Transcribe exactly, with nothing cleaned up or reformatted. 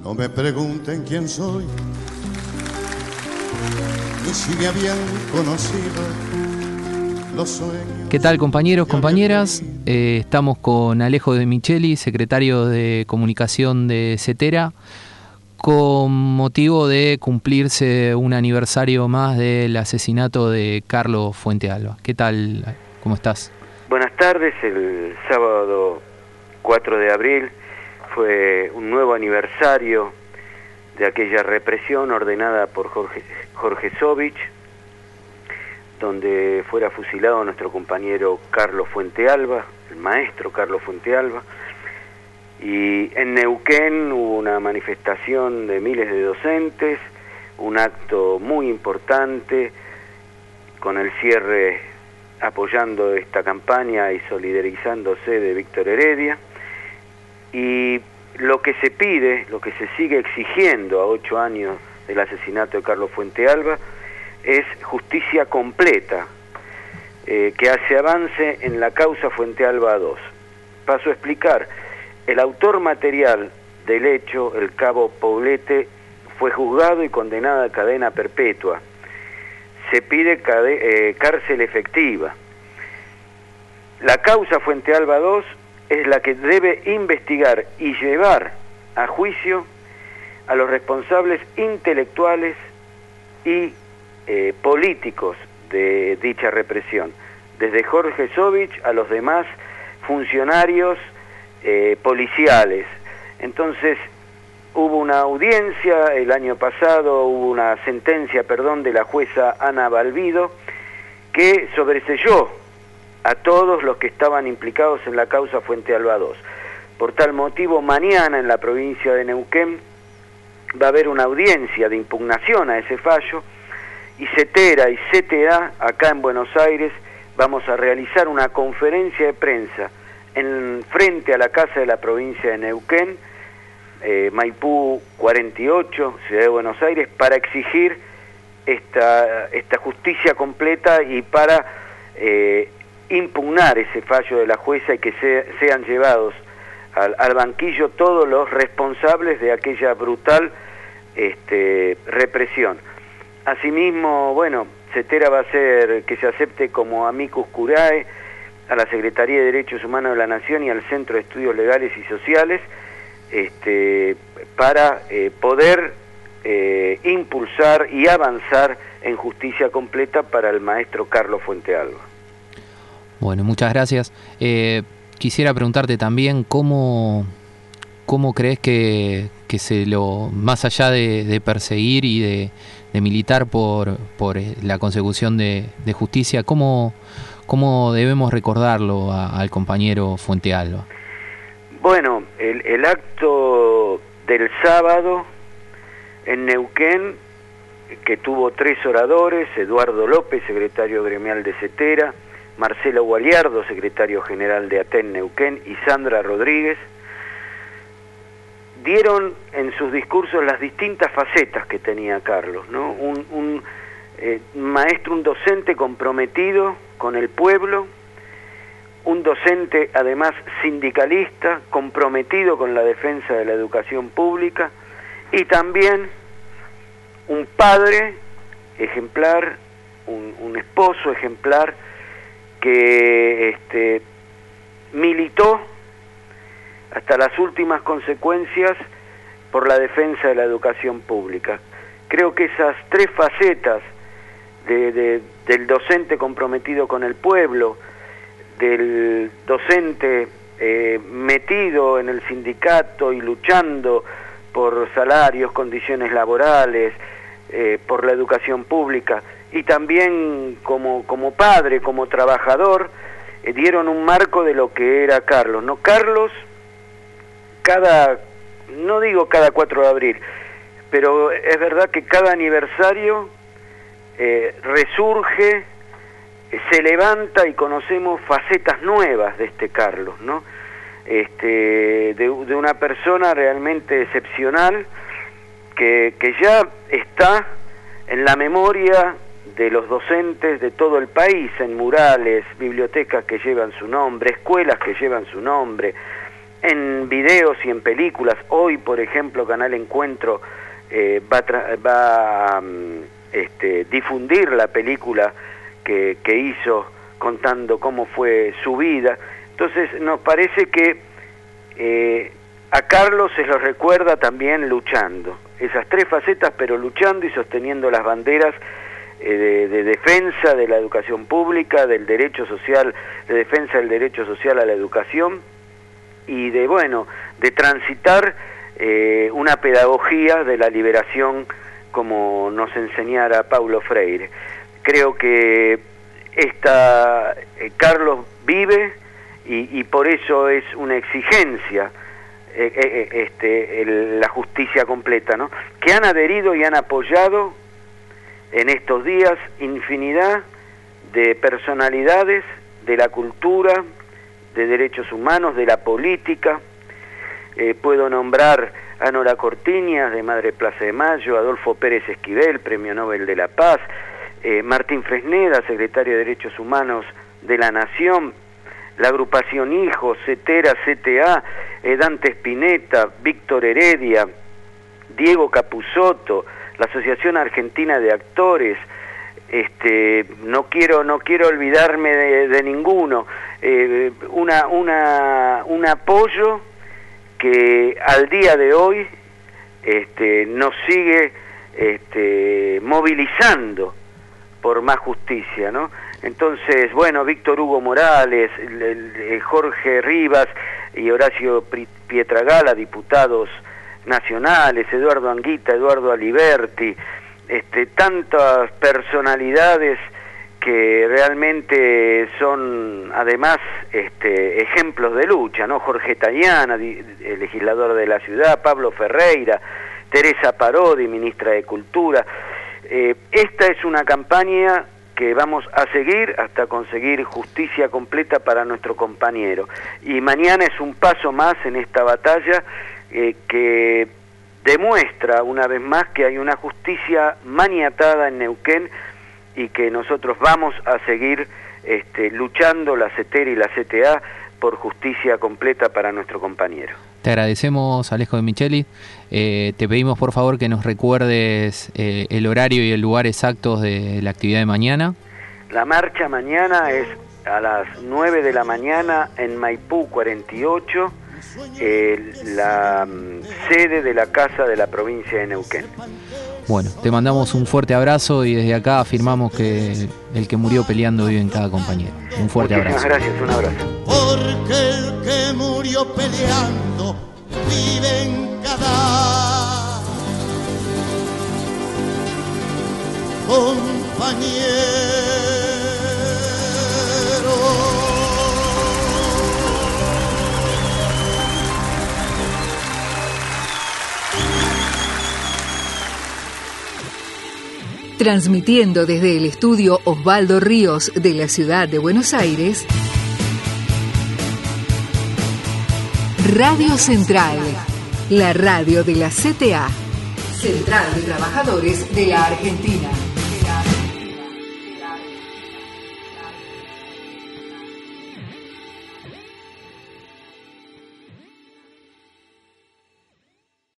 No me pregunten quién soy, ni si me habían conocido los sueños. ¿Qué tal, compañeros, compañeras? Eh, estamos con Alejo de Micheli, secretario de Comunicación de CETERA, con motivo de cumplirse un aniversario más del asesinato de Carlos Fuentealba. ¿Qué tal? ¿Cómo estás? Buenas tardes. El sábado cuatro de abril fue un nuevo aniversario de aquella represión ordenada por Jorge, Jorge Sovich, donde fuera fusilado nuestro compañero Carlos Fuentealba, el maestro Carlos Fuentealba. Y en Neuquén hubo una manifestación de miles de docentes, un acto muy importante con el cierre apoyando esta campaña y solidarizándose de Víctor Heredia. Y lo que se pide, lo que se sigue exigiendo a ocho años del asesinato de Carlos Fuentealba es justicia completa, eh, que hace avance en la causa Fuentealba dos. Paso a explicar. El autor material del hecho, el cabo Poblete, fue juzgado y condenado a cadena perpetua. Se pide cade- eh, cárcel efectiva. La causa Fuentealba dos es la que debe investigar y llevar a juicio a los responsables intelectuales y eh, políticos de dicha represión, desde Jorge Sovich a los demás funcionarios eh, policiales. Entonces hubo una audiencia el año pasado, hubo una sentencia, perdón, de la jueza Ana Balbido, que sobreseyó a todos los que estaban implicados en la causa Fuentealba dos. Por tal motivo, mañana en la provincia de Neuquén va a haber una audiencia de impugnación a ese fallo, y CETERA y C T A, acá en Buenos Aires, vamos a realizar una conferencia de prensa en frente a la Casa de la Provincia de Neuquén, eh, Maipú cuarenta y ocho, Ciudad de Buenos Aires, para exigir esta, esta justicia completa y para eh, impugnar ese fallo de la jueza y que se, sean llevados al, al banquillo todos los responsables de aquella brutal este, represión. Asimismo, bueno, CETERA va a hacer que se acepte como amicus curiae a la Secretaría de Derechos Humanos de la Nación y al Centro de Estudios Legales y Sociales este, para eh, poder eh, impulsar y avanzar en justicia completa para el maestro Carlos Fuentealba. Bueno, muchas gracias. Eh, quisiera preguntarte también cómo, cómo crees que, que se lo, más allá de, de perseguir y de, de militar por, por la consecución de, de justicia, cómo, cómo debemos recordarlo a, al compañero Fuentealba. Bueno, el, el acto del sábado en Neuquén, que tuvo tres oradores: Eduardo López, secretario gremial de CETERA, Marcelo Gualiardo, secretario general de ATEN Neuquén, y Sandra Rodríguez, dieron en sus discursos las distintas facetas que tenía Carlos, ¿no? Un, un eh, maestro, un docente comprometido con el pueblo, un docente además sindicalista, comprometido con la defensa de la educación pública, y también un padre ejemplar, un, un esposo ejemplar, que este, militó hasta las últimas consecuencias por la defensa de la educación pública. Creo que esas tres facetas de, de, del docente comprometido con el pueblo, del docente eh, metido en el sindicato y luchando por salarios, condiciones laborales, eh, por la educación pública, y también como, como padre, como trabajador, eh, dieron un marco de lo que era Carlos, ¿no? Carlos, cada, no digo cada cuatro de abril, pero es verdad que cada aniversario eh, resurge, eh, se levanta y conocemos facetas nuevas de este Carlos, ¿no? Este, de, de una persona realmente excepcional que, que ya está en la memoria de los docentes de todo el país, en murales, bibliotecas que llevan su nombre, escuelas que llevan su nombre, en videos y en películas. Hoy, por ejemplo, Canal Encuentro eh, va a va, um, este, difundir la película que, que hizo contando cómo fue su vida. Entonces nos parece que eh, a Carlos se lo recuerda también luchando, esas tres facetas, pero luchando y sosteniendo las banderas eh, de, de defensa de la educación pública, del derecho social, de defensa del derecho social a la educación, y de, bueno, de transitar eh, una pedagogía de la liberación como nos enseñara Paulo Freire. Creo que esta, eh, Carlos vive y, y por eso es una exigencia eh, eh, este, el, la justicia completa, ¿no? Que han adherido y han apoyado en estos días infinidad de personalidades de la cultura, de derechos humanos, de la política. Eh, puedo nombrar a Nora Cortiñas, de Madre Plaza de Mayo, Adolfo Pérez Esquivel, Premio Nobel de la Paz, eh, Martín Fresneda, Secretario de Derechos Humanos de la Nación, la agrupación Hijos, CETERA, C T A, eh, Dante Spinetta, Víctor Heredia, Diego Capusotto, la Asociación Argentina de Actores. Este, no quiero no quiero olvidarme de, de ninguno. Eh, una una un apoyo que al día de hoy este, nos sigue este, movilizando por más justicia, ¿no? Entonces, bueno, Víctor Hugo Morales, el, el, Jorge Rivas y Horacio Pietragala, diputados nacionales, Eduardo Anguita, Eduardo Aliberti, este, tantas personalidades que realmente son además este, ejemplos de lucha, ¿no? Jorge Tayana, el legislador de la ciudad, Pablo Ferreira, Teresa Parodi, ministra de Cultura. Eh, esta es una campaña que vamos a seguir hasta conseguir justicia completa para nuestro compañero. Y mañana es un paso más en esta batalla eh, que demuestra una vez más que hay una justicia maniatada en Neuquén y que nosotros vamos a seguir este, luchando, la CETERA y la C T A, por justicia completa para nuestro compañero. Te agradecemos, Alejo de Micheli. Eh, te pedimos por favor que nos recuerdes eh, el horario y el lugar exactos de la actividad de mañana. La marcha mañana es a las nueve de la mañana en Maipú cuarenta y ocho, eh, la um, sede de la Casa de la Provincia de Neuquén. Bueno, te mandamos un fuerte abrazo y desde acá afirmamos que el que murió peleando vive en cada compañero. Un fuerte Muchísimas abrazo. Gracias, un abrazo. Porque el que murió peleando vive en cada compañero. Transmitiendo desde el estudio Osvaldo Ríos de la ciudad de Buenos Aires, Radio Central, la radio de la C T A, Central de Trabajadores de la Argentina.